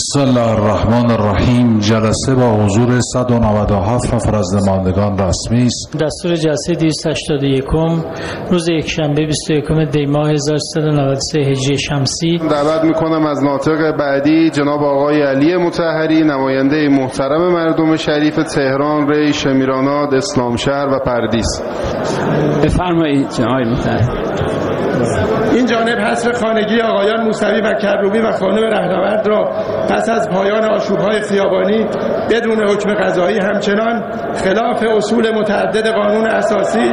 بسم الله الرحمن الرحیم. جلسه با حضور 197 نفر از نمایندگان رسمی است. دستور جلسه 281 روز یکشنبه 21 دی ماه 1393 هجری شمسی. دعوت میکنم از ناطق بعدی جناب آقای علی مطهری، نماینده محترم مردم شریف تهران، ری، شمیرانات، اسلامشهر و پردیس. بفرمایید جناب مطهری. این جانب حصر خانگی آقایان موسوی و کروبی و خانم رهنورد را پس از پایان آشوب‌های خیابانی بدون حکم قضایی همچنان خلاف اصول متعدد قانون اساسی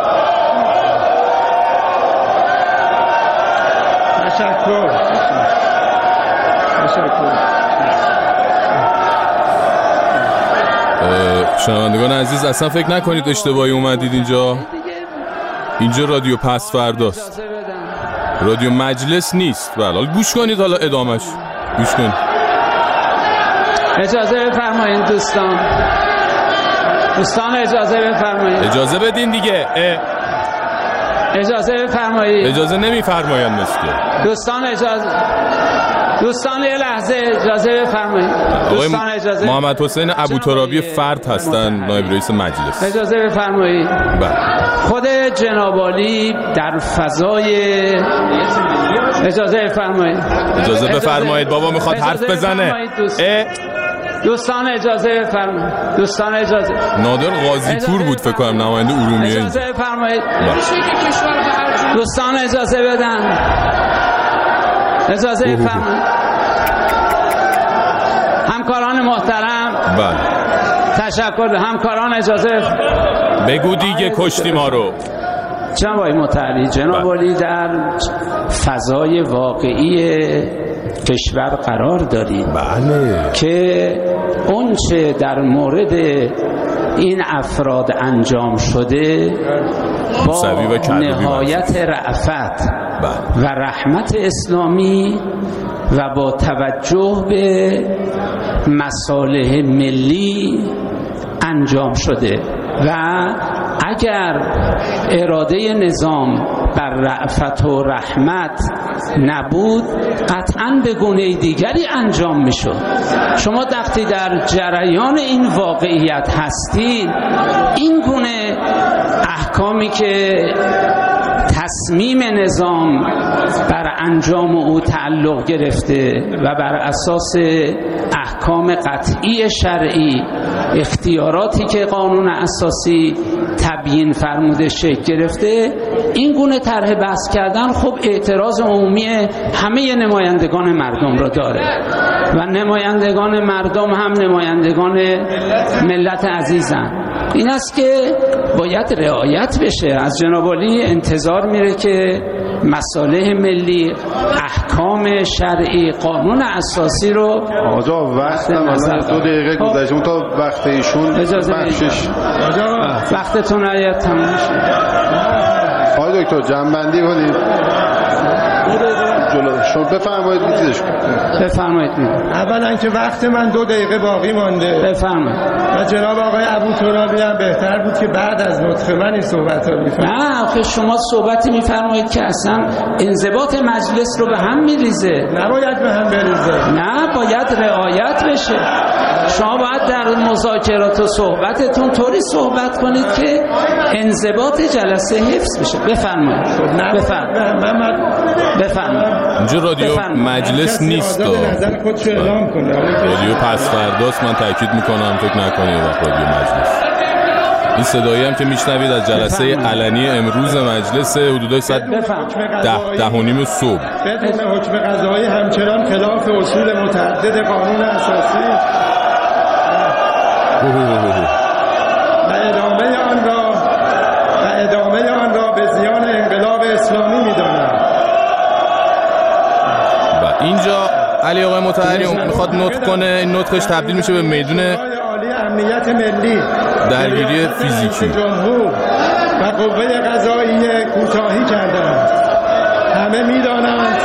تشکر. شنوندگان عزیز، اصلا فکر نکنید اشتباهی اومدید. اینجا رادیو پس فرداست، رادیو مجلس نیست. بله گوش کنید، حالا ادامش گوش کنید. اجازه بفرمایید دوستان اجازه بفرمایید. اجازه بدین دیگه. اجازه بفرمایید. اجازه نمیفرمایند مثل دوستان یه لحظه اجازه بفرمایید. دوستان اجازه. محمد حسین ابوترابی فرد هستن، نایب رئیس مجلس. اجازه بفرمایید. خود جناب عالی در فضای اجازه بفرمایید. اجازه بفرمایید بابا میخواد حرف بزنه. دوستان اجازه بفرمایید. دوستان اجازه. نادر قاضی پور بود فکر کنم، نماینده ارومیه. اجازه بفرمایید. دوستان اجازه بدن. اجازه بفرمایید. همکاران محترم. بله. تشکر. همکاران اجازه بگو دیگه، کشتی ما رو. جناب آقای مطهری، جناب عالی در فضای واقعی کشور قرار دارید. بله. که اونچه در مورد این افراد انجام شده با نهایت رأفت و رحمت اسلامی و با توجه به مصالح ملی انجام شده و اگر اراده نظام بر رأفت و رحمت نبود قطعاً به گونه دیگری انجام میشد. شما وقتی در جریان این واقعیت هستید، این گونه احکامی که تصمیم نظام بر انجام او تعلق گرفته و بر اساس احکام قطعی شرعی، اختیاراتی که قانون اساسی تبیین فرموده شکل گرفته، این گونه طرح بحث کردن خب اعتراض عمومی همه نمایندگان مردم را داره و نمایندگان مردم هم نمایندگان ملت عزیزن. این است که باید رعایت بشه. از جناب عالی انتظار میره که مصالح ملی، احکام شرعی، قانون اساسی رو آقا وقت مثلا 2 دقیقه گذشته تا وقت ایشون بخشش. وقتتون آید تموم شد. آقای دکتر جنبندی کنید. شما بفرمایید. بفرمایید. اولا که وقت من 2 دقیقه باقی مانده. بفرمایید. و جناب آقای ابوترابی هم بهتر بود که بعد از نطق من این صحبت رو میفرمایید. نه آخه شما صحبتی میفرمایید که اصلا انضباط مجلس رو به هم میریزه. نباید به هم بریزه. نه، باید رعایت بشه. شما باید در مذاکرات و صحبتتون طوری صحبت کنید که انضباط جلسه حفظ بشه. بفرمایید. بفرمایید. اینجا رادیو مجلس نیست. رادیو پس فرداست. من تاکید میکنم فکر نکنید رادیو مجلس. این صدایی هم که میشنوید از جلسه علنی امروز مجلس حدودای ساعت 10:10 صبح. بدون حکم قضایی همچنان خلاف اصول متعدد قانون اساسی و ادامه آن را به زیان انقلاب اسلامی می‌دانم. و اینجا علی آقای مطهری میخواد نطق کنه. این نطقش تبدیل میشه به میدون عالی امنیت ملی، درگیری فیزیکی. جمهور و قوه قضاییه کوتاهی کردند. همه می‌دانند.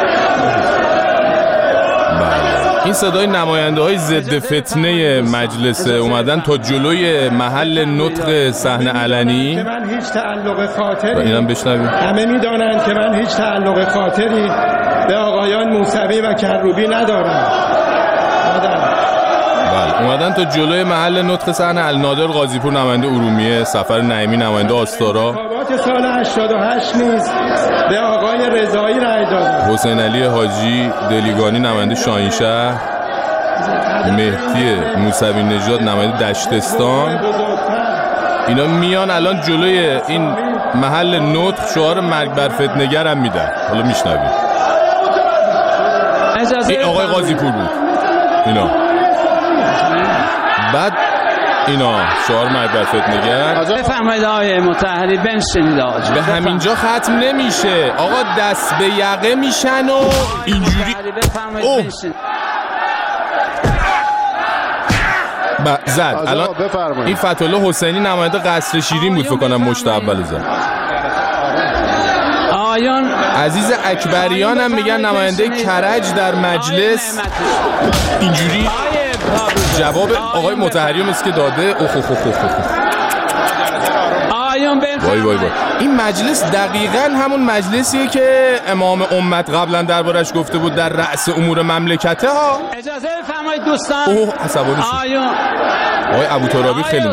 این صدای نماینده های ضد فتنه مجلس اومدن تا جلوی محل نطق صحنه علنی. من هیچ تعلق خاطری، اینم بشنویم. همه می‌دانند که من هیچ تعلق خاطری به آقایان موسوی و کروبی ندارم. بله اومدن تا جلوی محل نطق صحنه النادر قاضیپور نماینده ارومیه، سفر نعیمی نماینده آستارا، انتخابات سال 88 نیز به آقای رضایی رأی دادند. حسین علی حاجی دلیگانی نماینده شاهینشهر، مهدی موسوی نژاد نماینده دشتستان. اینا میان الان جلوی این محل نطق شعار مرگ بر فتنه‌گر هم میدن. حالا میشنوید. این آقای قاضیپور بود اینا. بعد اینا شعار مرگ بر فتنه‌گر. بفرمایید آقای مطهری بنشینید آقا. به همینجا ختم نمیشه آقا، دست به یقه میشن و اینجوری. اوه زد الان این فتح‌الله حسینی نماینده قصر شیرین بود فکر کنم مشت اول زد. آیان عزیز اکبریان هم میگن نماینده کرج در مجلس. اینجوری جواب آقای مطهری مثل که داده. وای وای وای. این مجلس دقیقاً همون مجلسیه که امام امت قبلا دربارش گفته بود در رأس امور مملکته ها. اجازه بفرمایید دوستان. اوه عصبانی شد. آقای ابوترابی خیلی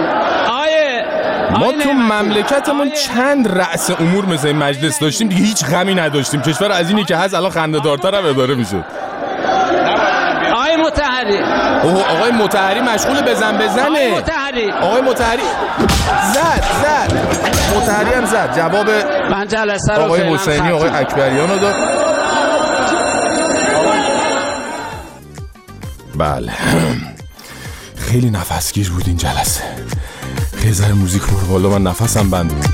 ما تو مملکتمون چند رأس امور مثل این مجلس داشتیم دیگه هیچ غمی نداشتیم. کشور از اینی که هست الان خنده‌دارتر هم اداره میشه. آقای مطهری. آقای مطهری مشغول بزنه. آقای مطهری زد. مطهری هم زد. جواب من جلسه رو آقای حسینی آقای اکبریان رو داد. بله خیلی نفسگیر بود این جلسه. خیلی ذره موزیک برو بالا، من نفسم بند بود.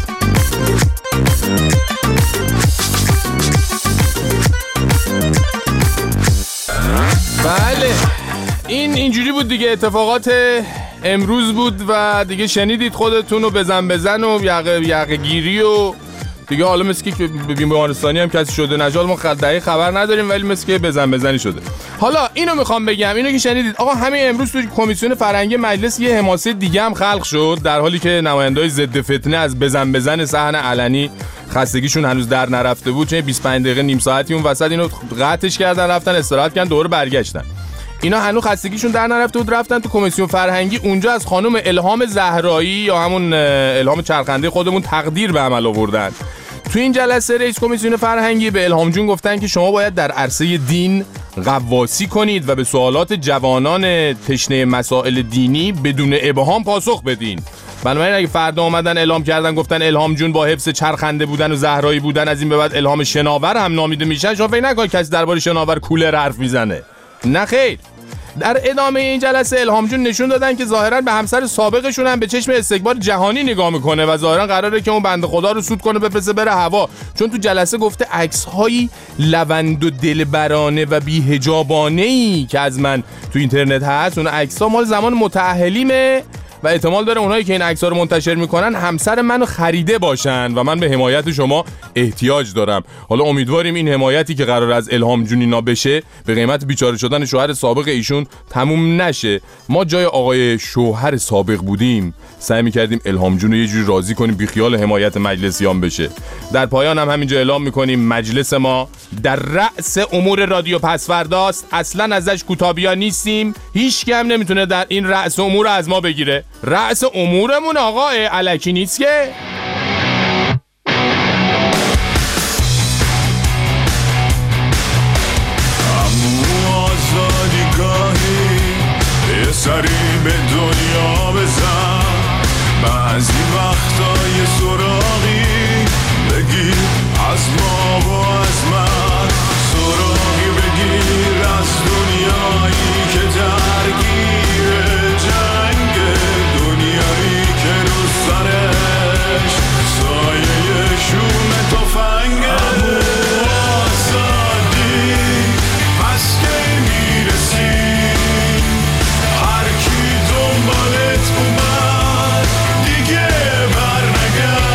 بله اینجوری بود دیگه. اتفاقات امروز بود و دیگه شنیدید خودتون. و بزن و یقه گیری و دیگه. حالا مثل که بیمارستانی هم کسی شده نجال ما دقیق خبر نداریم، ولی مثل که بزنی شده. حالا اینو میخوام بگم، اینو که شنیدید آقا، همین امروز تو کمیسیون فرهنگی مجلس یه حماسه دیگه هم خلق شد، در حالی که نماینده‌های ضد فتنه از بزن صحن علنی خستگیشون هنوز در نرفته بود، چون 25 دقیقه نیم ساعتی اون وسط اینو قطعش کردن، رفتن استراحت کردن، دوباره برگشتن. اینا هنوز خستگیشون در نرفته بود، رفتن تو کمیسیون فرهنگی. اونجا از خانم الهام زهرایی یا همون الهام چرخنده خودمون تقدیر به عمل آوردن. تو این جلسه رئیس کمیسیون فرهنگی به الهام جون گفتن که شما باید در عرصه دین غواصی کنید و به سوالات جوانان تشنه مسائل دینی بدون ابهام پاسخ بدین. بنابراین اگه فردا اومدن اعلام کردن گفتن الهام جون با حفظ چرخنده بودن و زهرایی بودن از این به بعد الهام شناور هم نامیده میشن، شما فکر نکنید کسی درباره شناور کولر حرف میزنه. نه خیر. در ادامه این جلسه الهام جون نشون دادن که ظاهرا به همسر سابقشون هم به چشم استکبار جهانی نگاه میکنه و ظاهرا قراره که اون بنده خدا رو سود کنه بفرسته بره هوا، چون تو جلسه گفته عکس‌های لوند و دلبرانه و بی‌حجابانه‌ای که از من تو اینترنت هست، اون عکس‌ها مال زمان متأهلیمه و احتمال داره اونایی که این عکس‌ها رو منتشر میکنن همسر منو خریده باشن و من به حمایت شما احتیاج دارم. حالا امیدواریم این حمایتی که قرار از الهام جون اینا بشه به قیمت بیچاره شدن شوهر سابق ایشون تموم نشه. ما جای آقای شوهر سابق بودیم سعی می‌کردیم الهام جون رو یه جوری راضی کنیم بی خیال حمایت مجلسیان بشه. در پایان هم همینجا اعلام می‌کنیم مجلس ما در رأس امور رادیو پسورداست، اصلاً ازش کوتابیا نیستیم، هیچ کی هم نمیتونه در این رأس امور از ما بگیره. رأس امورمون آقا الکی نیست که. امو آزادی گاهی یه سری به دنیا بزن، بعضی وقتا یه سراغی بگیر از ما و از من، سراغی بگیر از دنیایی که درگیر جنگ، دنیایی که رو سرش سایه شوم تفنگه. امو آزادی پس که میرسی هر کی دنبالت اومد دیگه برنگشت.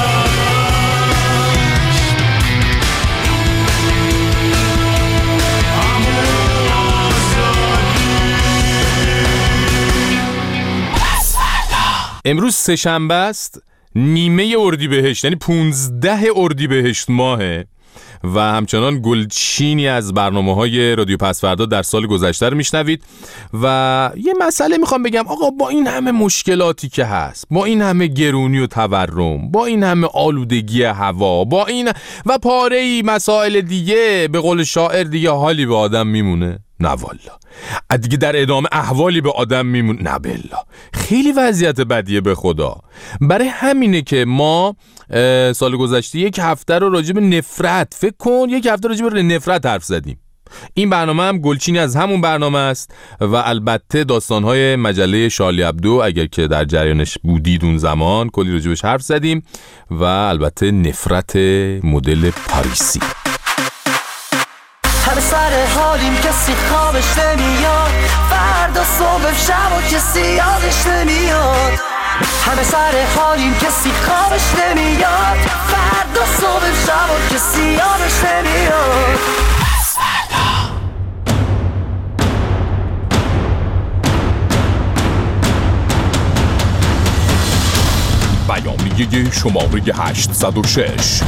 امروز سه‌شنبه است، نیمه اردیبهشت، یعنی 15 اردیبهشت ماهه و همچنان گلچینی از برنامه‌های رادیو پس‌فردا در سال گذشته رو میشنوید. و یه مسئله میخوام بگم آقا، با این همه مشکلاتی که هست، با این همه گرونی و تورم، با این همه آلودگی هوا، با این و پاره‌ای مسائل دیگه، به قول شاعر دیگه حالی به آدم میمونه؟ نه والا. دیگه در ادامه احوالی به آدم میمونه؟ نه بالله. خیلی وضعیت بدیه به خدا. برای همینه که ما سال گذشته یک هفته رو راجع به نفرت، فکر کن یک هفته راجع به نفرت حرف زدیم. این برنامه هم گلچینی از همون برنامه است و البته داستان‌های مجله شارلی ابدو، اگر که در جریانش بودید اون زمان، کلی راجبش حرف زدیم و البته نفرت مدل پاریسی. همه سر حالیم کسی خوابش نمیاد، فردا صبح شب و کسی یادش نمیاد. همه سر حالیم کسی خوابش نمیاد، فردا صبح شب و کسی یادش نمیاد. بیانیه شماره 806.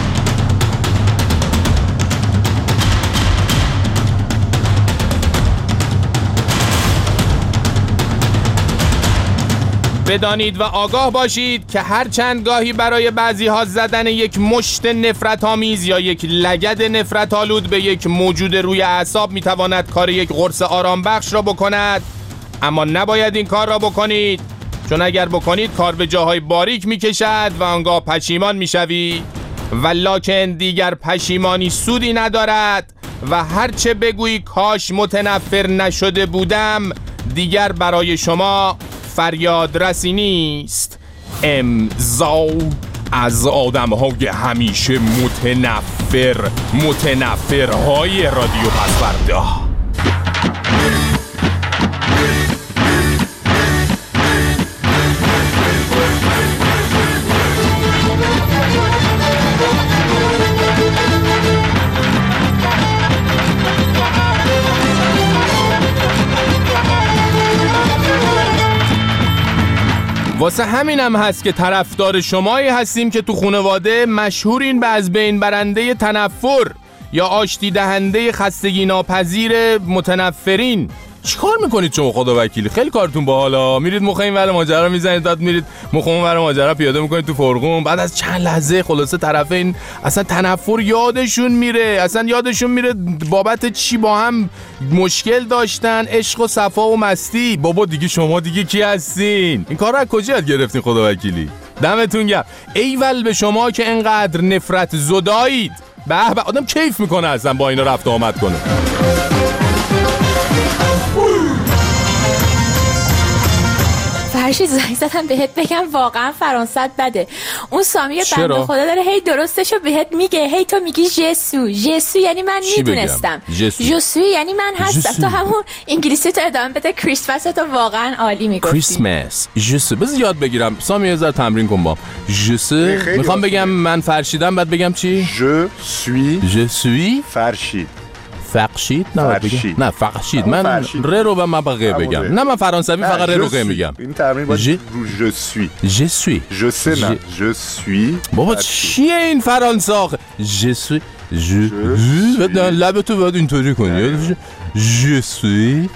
بدانید و آگاه باشید که هر چند گاهی برای بعضی ها زدن یک مشت نفرت آمیز یا یک لگد نفرت آلود به یک موجود روی اعصاب میتواند کار یک قرص آرام بخش را بکند، اما نباید این کار را بکنید، چون اگر بکنید کار به جاهای باریک میکشد و آنگاه پشیمان میشوید، ولکن دیگر پشیمانی سودی ندارد و هرچه بگویی کاش متنفر نشده بودم دیگر برای شما فریاد رسی نیست. امضا از آدم‌های همیشه متنفرهای رادیو پس‌فردا. واسه همینم هست که طرفدار شمایی هستیم که تو خانواده مشهورین به از بین برنده تنفر یا آشتی دهنده خستگی ناپذیر متنفرین. چیکار میکنید شما خدا وکیلی؟ خیلی کارتون باحالا. میرید مخ این ور ماجرا میزنید، داد میرید مخ اون ور ماجرا پیاده میکنید تو فرقون، بعد از چند لحظه خلاصه طرفین اصلا تنفر یادشون میره بابت چی با هم مشکل داشتن، عشق و صفا و مستی. بابا دیگه شما دیگه کی هستین؟ این کار رو از کجا یاد گرفتین خدا وکیلی؟ دمتون گرم. ایول به شما که انقدر نفرت زدایید. به آدم کیف میکنه اصلا با اینا رفت آمد کنه. فرشید زنگ زدم بهت بگم واقعا فرانسه بده. اون سامی بنده خدا داره هی درستشو بهت میگه، هی تو میگی جسو یعنی من میدونستم، جسو یعنی من هستم. تو همون انگلیسی تو ادامه بده، کریسمس تو واقعا عالی میگفتی. کریسمس جسو بذار یاد بگیرم. سامی یه ذره تمرین کن با جسو. میخوام بگم من فرشیدم، بعد بگم چی؟ جسوی فرشید. فرشید نه فرشید. من ر رو به مبقه بگم. نه من فرانسوی فقط ر رو قه میگم. این تمرین با je suis. بابا چیه این فرانسه آخه؟ je لبتو باید اینطوری کنی. je suis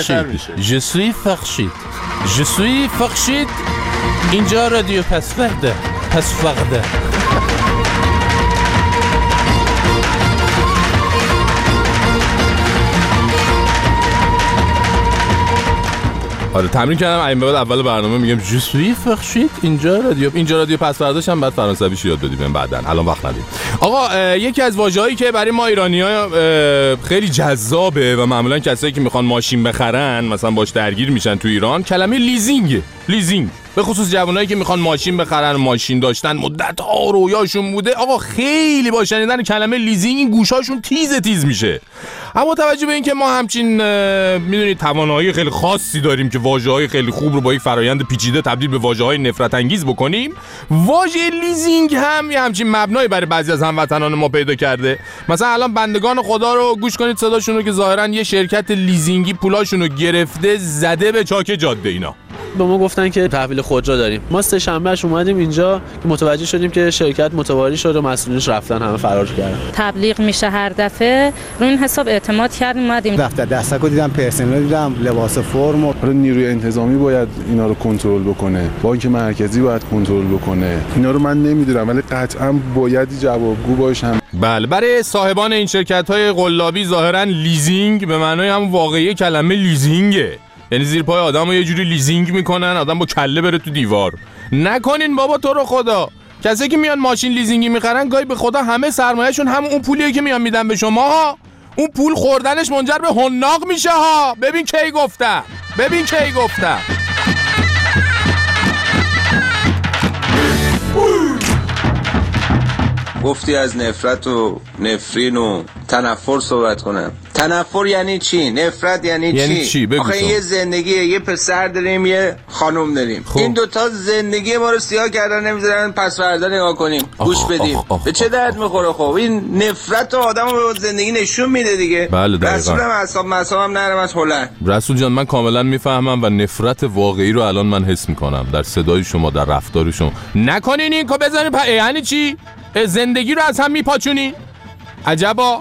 فرشید. اینجا رادیو پس‌فردا. آره تمرین کردم. این بعد اول برنامه میگم جسوی فرشید. اینجا رادیو پس‌فرداش هم بعد فرانسویش یاد بدیم بعدن. الان وقت نداریم. آقا یکی از واژه‌هایی که برای ما ایرانی‌ها خیلی جذابه و معمولا کسایی که میخوان ماشین بخرن مثلا باش درگیر میشن تو ایران، کلمه لیزینگ. به خصوص جوانایی که میخوان ماشین بخرن، ماشین داشتن مدت‌ها رویاشون بوده. آقا خیلی با شنیدن کلمه لیزینگ این گوشاشون تیز میشه. اما توجه به این که ما همچین میدونید توانایی خیلی خاصی داریم که واژه‌های خیلی خوب رو با یک فرایند پیچیده تبدیل به واژه‌های نفرت انگیز بکنیم، واژه لیزینگ هم یه همچین مبنایی برای بعضی از هموطنان ما پیدا کرده. مثلا الان بندگان خدا رو گوش کنید صداشون رو که ظاهرا یه شرکت لیزینگی پولاشون رو گرفته زده به چاک جاده. اینا به ما گفتن که تحویل خودرو داریم. ما سه شنبهش اومدیم اینجا که متوجه شدیم که شرکت متواری شد و مسئولینش رفتن، همه فرار کردن. تبلیغ میشه هر دفعه، رو این حساب اعتماد کردیم اومدیم. دفتر دستکو دیدم، پرسنل دیدم، لباس فرم و نیروی انتظامی باید اینا رو کنترل بکنه، بانک مرکزی باید کنترل بکنه. اینا رو من نمیدونم ولی قطعا باید جوابگو باشم. بله، برای صاحبان این شرکت‌های قلابی ظاهراً لیزینگ به معنای هم واقعی کلمه لیزینگه، یعنی زیر پای آدمو یه جوری لیزینگ میکنن آدم با کله بره تو دیوار. نکنین بابا تو رو خدا. کسی که میان ماشین لیزینگی میخرن گاهی به خدا همه سرمایه‌شون هم اون پولیه که میان میدن به شما ها. اون پول خوردنش منجر به حناق میشه ها. ببین کی گفتم. گفتی از نفرت و نفرین و تنفر صحبت کنم. تنفر یعنی چی؟ نفرت یعنی چی؟ آخه یه زندگیه، یه پسر داریم یه خانم داریم. این دوتا زندگی ما رو سیاه کردن، نمیذارن پس فردا نگاه کنیم، گوش بدیم. به چه درد میخوره؟ خب این نفرت آدمو به زندگی نشون میده دیگه. بله دقیقاً. رسولم اعصابم نرم از هلند. رسول جان من کاملا میفهمم و نفرت واقعی رو الان من حس میکنم در صدای شما، در رفتار شما. نکنین این که بزنین یعنی چی؟ زندگی رو از هم میپاچونی؟ عجبا.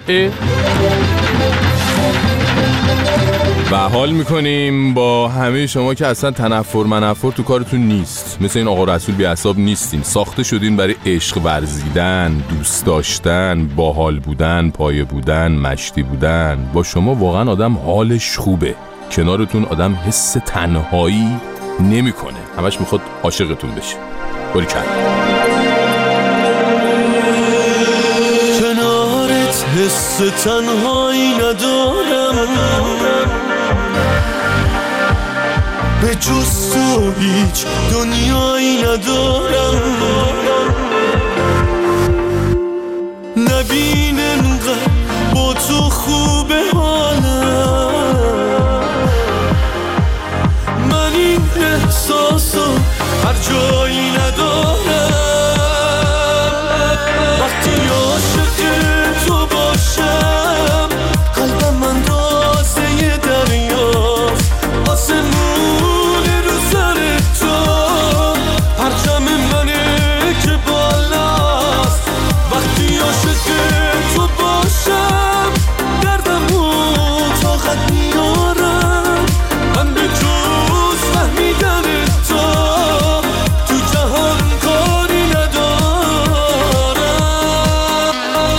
و حال میکنیم با همه شما که اصلا تنفر تو کارتون نیست. مثل این آقا رسول بی اعصاب نیستین. ساخته شدین برای عشق ورزیدن، دوست داشتن، باحال بودن، پایه بودن، مشتی بودن. با شما واقعا آدم حالش خوبه، کنارتون آدم حس تنهایی نمیکنه، همش میخواد عاشقتون بشه. باری کرد کنارت حس تنهایی ندارم، به جز تو هیچ دنیایی ندارم. نبین انقدر با تو خوبه حالم، من این احساسو هر جایی ندارم. وقتی عاشق تو باشم قلبم من رازه دریاست، آسمون رو سر تو پرچم منه که بالاست. وقتی عاشق تو باشم دردمو طاقت میارم، من به جز فهمیدن تو تو جهان کاری ندارم.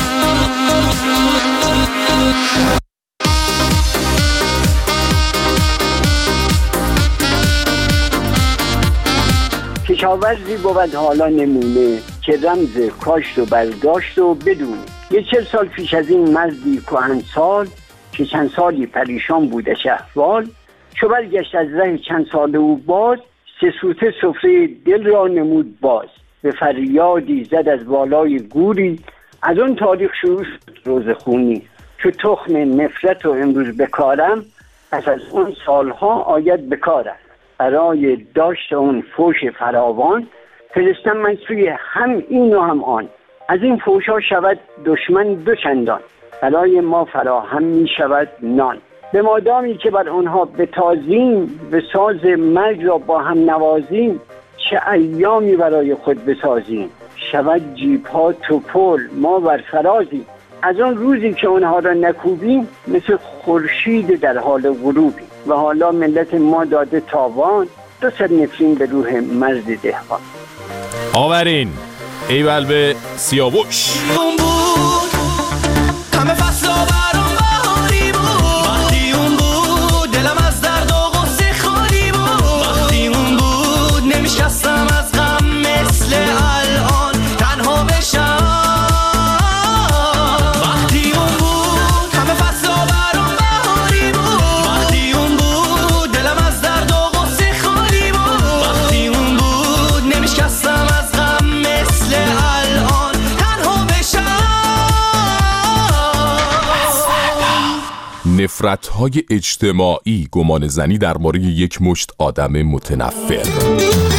کشاورزی بود حالا نمونه که رمز کاشت و برداشت و بدونه. 40 سال پیش از این مردی کهنسال که چند سالی پریشان بودش احوال، چو برگشت از ره چند سال او باز، 3 سوته سفره دل را نمود باز. به فریادی زد از بالای گوری، از اون تاریخ شروع شد روزخونی. چو تخم نفرت و امروز بکارم، پس از اون سالها آید بکارم. برای داشت اون فوش فراوان، فرستم من سوی هم این و هم آن. از این فوشا شود دشمن 2 چندان، برای ما فراهم می شود نان. به مادامی که بر آنها بتازیم، به ساز مرگ را با هم نوازیم. چه ایامی برای خود بسازیم، شود جیب ها توپل ما بر فرازیم. از آن روزی که آنها را نکوبیم، مثل خورشید در حال غروبیم. و حالا ملت ما داده تاوان، 200 نفرین به روح مرد دهقان. آورین ایول به سیاوش. همه فصل برام بهاری بود، وقتی اون بود دلم از درد و غصه خالی بود. وقتی اون بود نمیشستم از غم مثل الان تنها بشم. وقتی اون بود همه فصل برام بهاری بود، وقتی اون بود دلم از درد و غصه خالی بود. وقتی اون بود نمیشستم از غم مثل الان تنها بشم. نفرت‌های اجتماعی، گمان زنی در مورد یک مشت آدم متنفر.